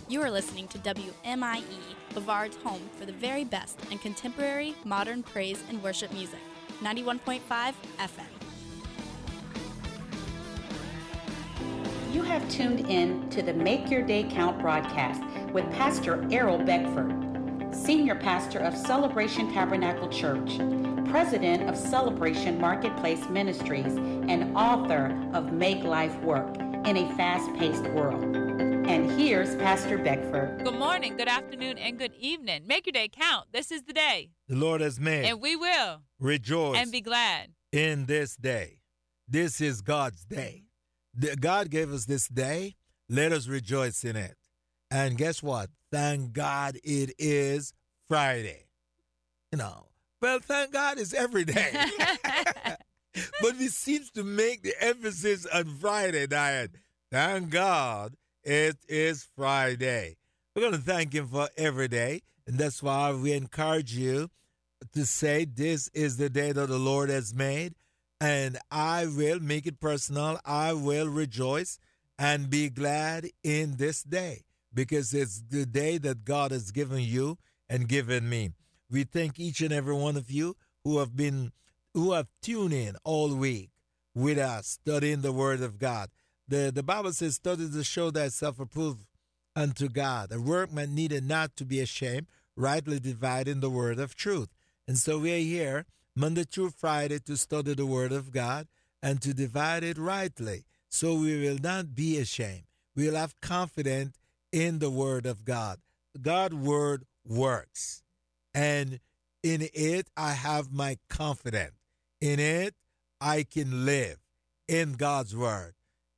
You are listening to WMIE, Bavard's home for the very best in contemporary, modern praise and worship music. 91.5 FM. You have tuned in to the Make Your Day Count broadcast with Pastor Errol Beckford, Senior Pastor of Celebration Tabernacle Church, President of Celebration Marketplace Ministries, and author of Make Life Work in a Fast-Paced World. And here's Pastor Beckford. Good morning, good afternoon, and good evening. Make your day count. This is the day the Lord has made. and we will Rejoice and be glad. in this day. This is God's day. God gave us this day. Let us rejoice in it. And guess what? Thank God it is Friday. Well, thank God it's every day. But we seem to make the emphasis on Friday, Diane. Thank God it is Friday. We're going to thank Him for every day. And that's why we encourage you to say, this is the day that the Lord has made. And I will make it personal. I will rejoice and be glad in this day, because it's the day that God has given you and given me. We thank each and every one of you who have tuned in all week with us, studying the Word of God. The Bible says, study to show thyself approved unto God, a workman needed not to be ashamed, rightly dividing the word of truth. And so we are here Monday through Friday to study the Word of God and to divide it rightly. So we will not be ashamed. We will have confidence in the Word of God. God's Word works. And in it, I have my confidence. In it, I can live in God's Word.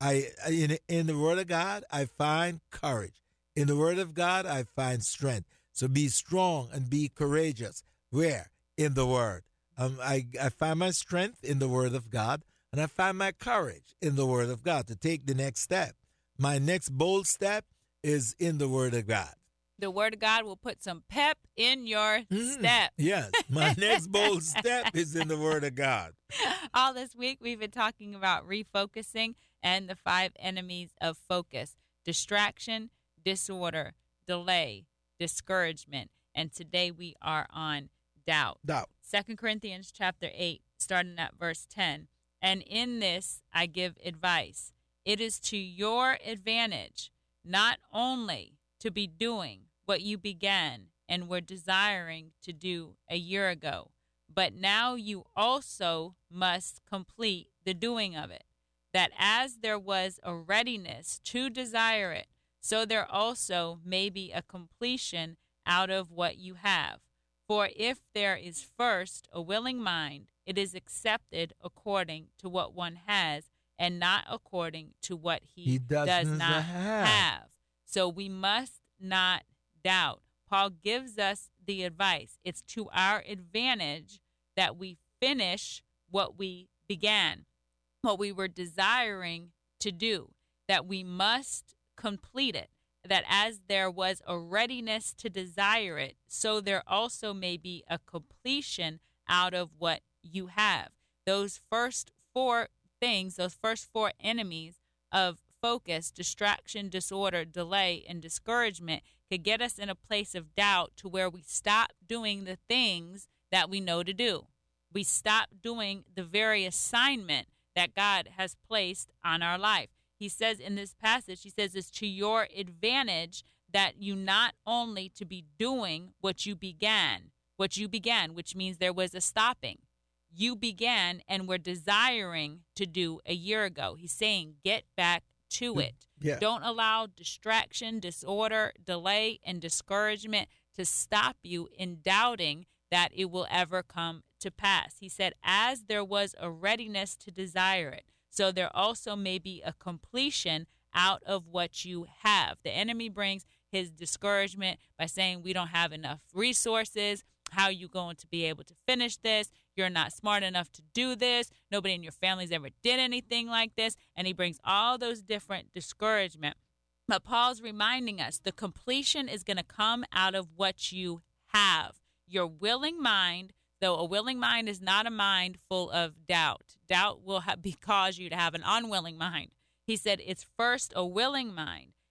In the Word of God, I find courage. In the Word of God, I find strength. So be strong and be courageous. Where? In the Word. I find my strength in the Word of God, and I find my courage in the Word of God to take the next step. My next bold step is in the Word of God. The Word of God will put some pep in your step. Yes, my next bold step is in the Word of God. All this week, we've been talking about refocusing and the 5 enemies of focus: distraction, disorder, delay, discouragement. And today we are on doubt. 2 Corinthians chapter 8, starting at verse 10. And in this I give advice. It is to your advantage not only to be doing what you began and were desiring to do a year ago, but now you also must complete the doing of it, that as there was a readiness to desire it, so there also may be a completion out of what you have. For if there is first a willing mind, it is accepted according to what one has, and not according to what he does not have. So we must not doubt. Paul gives us the advice. It's to our advantage that we finish what we began, what we were desiring to do, that we must complete it, that as there was a readiness to desire it, so there also may be a completion out of what you have. Those first 4 things, those first 4 enemies of focus, distraction, disorder, delay, and discouragement could get us in a place of doubt to where we stop doing the things that we know to do. We stop doing the very assignment that God has placed on our life. He says in this passage, he says, it's to your advantage that you not only to be doing what you began, which means there was a stopping. You began and were desiring to do a year ago. He's saying, get back to it. Yeah. Don't allow distraction, disorder, delay, and discouragement to stop you in doubting that it will ever come to pass. He said, as there was a readiness to desire it, so there also may be a completion out of what you have. The enemy brings his discouragement by saying we don't have enough resources. How are you going to be able to finish this? You're not smart enough to do this. Nobody in your family's ever did anything like this. And he brings all those different discouragement. But Paul's reminding us the completion is going to come out of what you have. Your willing mind, though a willing mind is not a mind full of doubt. Doubt will cause you to have an unwilling mind. He said it's first a willing mind.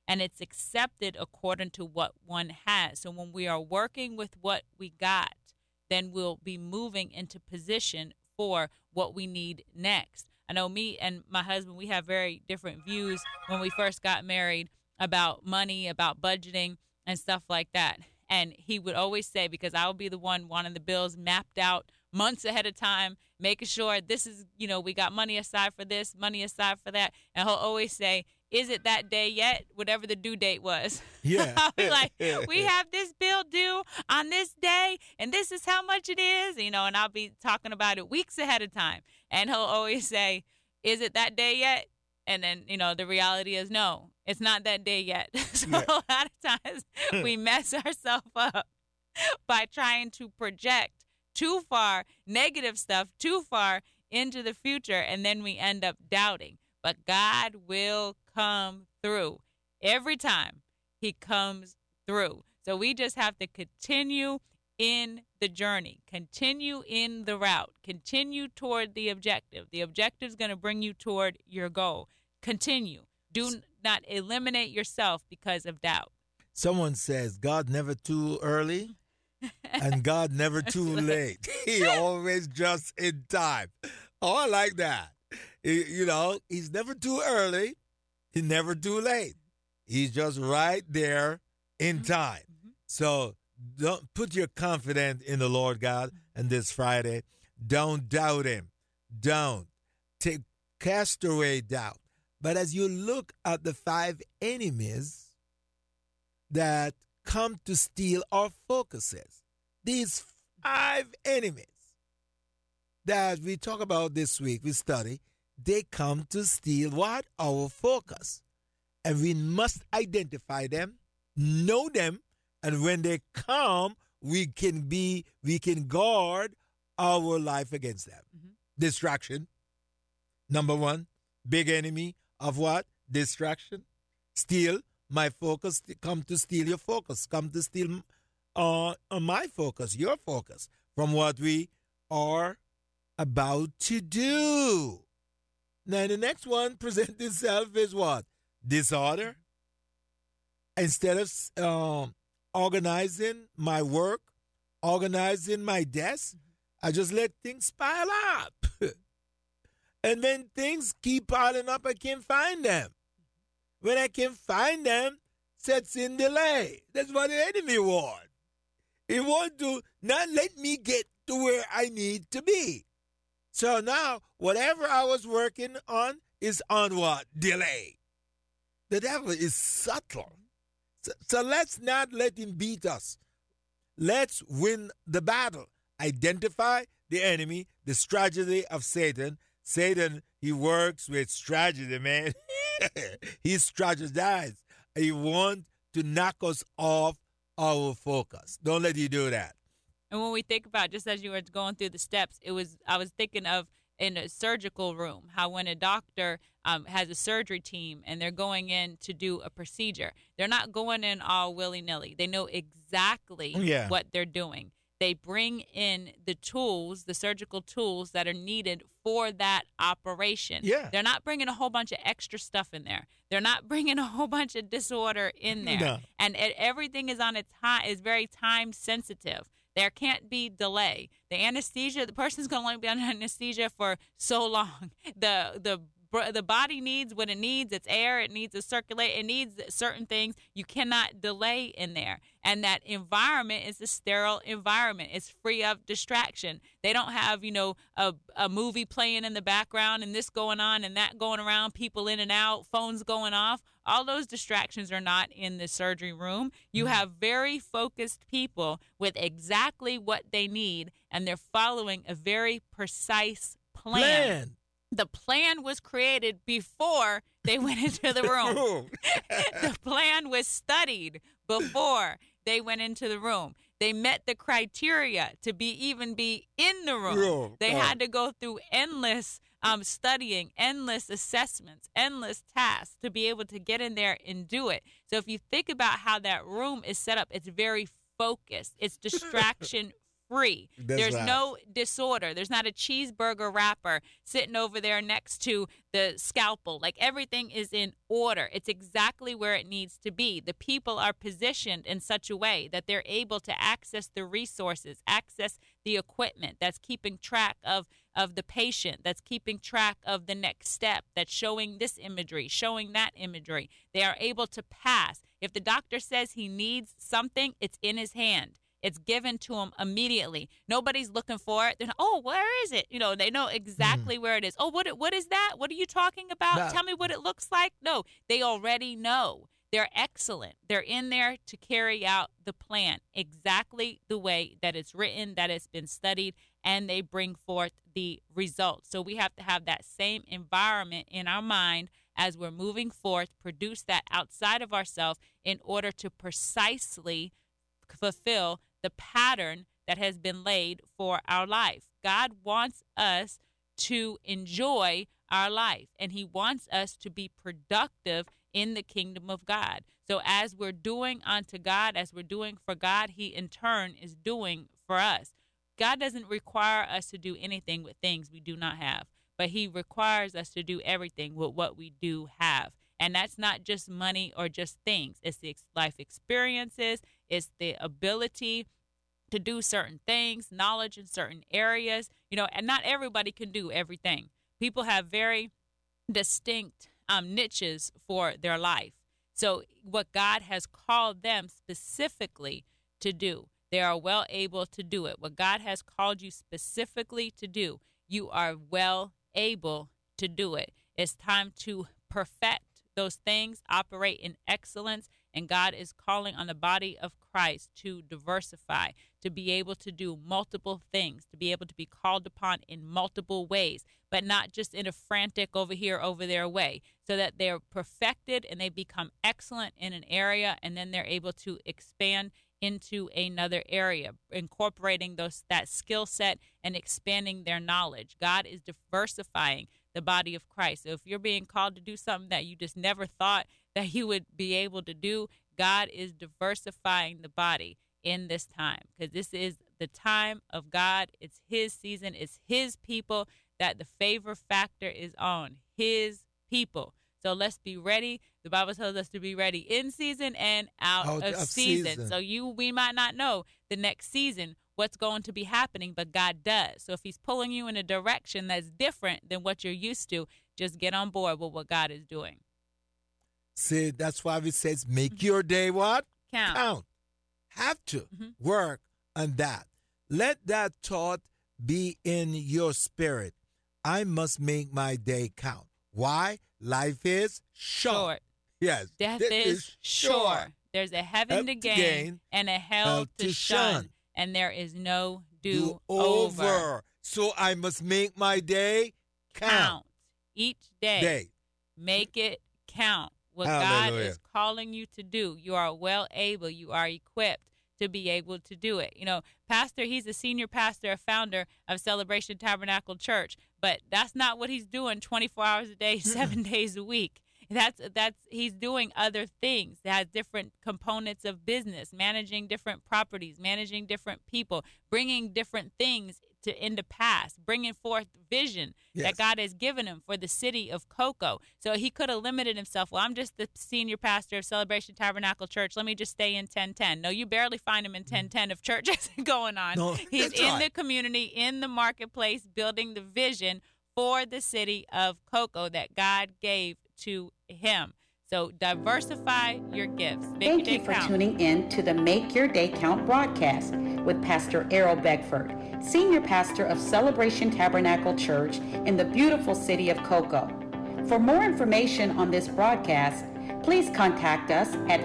and it's accepted according to what one has. So when we are working with what we got, then we'll be moving into position for what we need next. I know me and my husband, we have very different views when we first got married about money, about budgeting, and stuff like that. And he would always say, because I would be the one wanting the bills mapped out months ahead of time, making sure this is, we got money aside for this, money aside for that. And he'll always say, is it that day yet? Whatever the due date was. Yeah. I'll be like, we have this bill due on this day, and this is how much it is, and I'll be talking about it weeks ahead of time. And he'll always say, is it that day yet? And then, the reality is, no, it's not that day yet. So a lot of times we mess ourselves up by trying to project too far negative stuff too far into the future, and then we end up doubting. But God will come through. Every time he comes through. So we just have to continue in the journey, continue in the route, continue toward the objective. The objective is going to bring you toward your goal. Continue. Do not eliminate yourself because of doubt. Someone says God never too early and God never too late. He always just in time. Oh, I like that. He's never too early. He's never too late. He's just right there in time. Mm-hmm. So don't put your confidence in the Lord God. And this Friday, don't doubt him. Don't cast away doubt. But as you look at the 5 enemies that come to steal our focuses, these 5 enemies that we talk about this week, we study, they come to steal what? Our focus. And we must identify them, know them, and when they come, we can guard our life against them. Mm-hmm. Distraction. Number 1, big enemy of what? Distraction. Steal my focus. Come to steal your focus. Come to steal my focus, your focus, from what we are about to do. Now, the next one presents itself as what? Disorder. Instead of organizing my work, organizing my desk, I just let things pile up. And when things keep piling up, I can't find them. When I can find them, sets in delay. That's what the enemy wants. He wants to not let me get to where I need to be. So now, whatever I was working on is on what? Delay. The devil is subtle. So let's not let him beat us. Let's win the battle. Identify the enemy, the strategy of Satan. Satan, he works with strategy, man. He strategizes. He wants to knock us off our focus. Don't let you do that. And when we think about, just as you were going through the steps, I was thinking of in a surgical room, how when a doctor has a surgery team and they're going in to do a procedure, they're not going in all willy-nilly. They know exactly what they're doing. They bring in the tools, the surgical tools that are needed for that operation. Yeah. They're not bringing a whole bunch of extra stuff in there. They're not bringing a whole bunch of disorder in there. No. And everything is is very time sensitive. There can't be delay. The anesthesia, the person's going to only be on anesthesia for so long. The body needs what it needs. It's air. It needs to circulate. It needs certain things. You cannot delay in there. And that environment is a sterile environment. It's free of distraction. They don't have, a movie playing in the background and this going on and that going around, people in and out, phones going off. All those distractions are not in the surgery room. You have very focused people with exactly what they need, and they're following a very precise plan. The plan was created before they went into the room. The plan was studied before they went into the room. They met the criteria to be in the room. They had to go through endless studying, endless assessments, endless tasks to be able to get in there and do it. So if you think about how that room is set up, it's very focused. It's distraction free. That's There's right. no disorder. There's not a cheeseburger wrapper sitting over there next to the scalpel. Like, everything is in order. It's exactly where it needs to be. The people are positioned in such a way that they're able to access the resources, access the equipment that's keeping track of the patient, that's keeping track of the next step, that's showing this imagery, showing that imagery. They are able to pass. If the doctor says he needs something, it's in his hand. It's given to him immediately. Nobody's looking for it. They're not, oh, where is it? They know exactly where it is. Oh, what is that? What are you talking about? No. Tell me what it looks like. No, they already know. They're excellent. They're in there to carry out the plan exactly the way that it's written, that it's been studied, and they bring forth the results. So we have to have that same environment in our mind as we're moving forth, produce that outside of ourselves in order to precisely fulfill the pattern that has been laid for our life. God wants us to enjoy our life, and he wants us to be productive in the kingdom of God. So as we're doing unto God, as we're doing for God, he in turn is doing for us. God doesn't require us to do anything with things we do not have, but he requires us to do everything with what we do have. And that's not just money or just things. It's the life experiences. It's the ability to do certain things, knowledge in certain areas, and not everybody can do everything. People have very distinct niches for their life. So what God has called them specifically to do, they are well able to do it. What God has called you specifically to do, you are well able to do it. It's time to perfect those things, operate in excellence, and God is calling on the body of Christ to diversify, to be able to do multiple things, to be able to be called upon in multiple ways, but not just in a frantic over here, over there way, so that they're perfected and they become excellent in an area, and then they're able to expand into another area, incorporating that skill set and expanding their knowledge. God is diversifying the body of Christ. So if you're being called to do something that you just never thought that you would be able to do, God is diversifying the body in this time, because this is the time of God. It's his season. It's his people that the favor factor is on, his people. So let's be ready. The Bible tells us to be ready in season and out of season. So we might not know the next season what's going to be happening, but God does. So if he's pulling you in a direction that's different than what you're used to, just get on board with what God is doing. See, that's why it says make your day what? Count. Have to work on that. Let that thought be in your spirit. I must make my day count. Why? Life is short. Yes. Death is sure. There's a heaven to gain and a hell to shun. And there is no do-over. So I must make my day count. Each day. Make it count. What God is calling you to do, you are well able, you are equipped to be able to do it. Pastor, he's a senior pastor, a founder of Celebration Tabernacle Church, but that's not what he's doing 24 hours a day, 7 days a week. He's doing other things that has different components of business, managing different properties, managing different people, bringing different things into pass, bringing forth vision that God has given him for the city of Cocoa. So he could have limited himself. Well, I'm just the senior pastor of Celebration Tabernacle Church. Let me just stay in 1010. No, you barely find him in 1010 if church isn't going on. No, he's in the community, in the marketplace, building the vision for the city of Cocoa that God gave to him. So diversify your gifts. Thank you for tuning in to the Make Your Day Count broadcast with Pastor Errol Beckford, Senior Pastor of Celebration Tabernacle Church in the beautiful city of Cocoa. For more information on this broadcast, please contact us at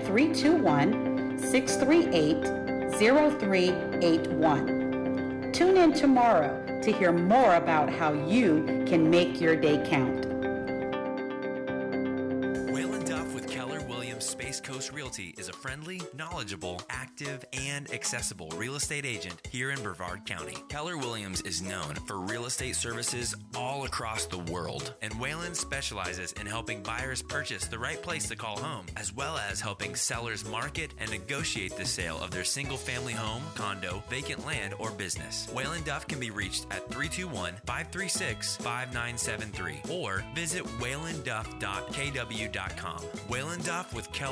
321-638-0381. Tune in tomorrow to hear more about how you can make your day count. Whale and Duff with Keller Williams Space Coast Realty is a friendly, knowledgeable, active, and accessible real estate agent here in Brevard County. Keller Williams is known for real estate services all across the world, and Wayland specializes in helping buyers purchase the right place to call home, as well as helping sellers market and negotiate the sale of their single-family home, condo, vacant land, or business. Wayland Duff can be reached at 321-536-5973 or visit waylandduff.kw.com. Wayland Duff with Keller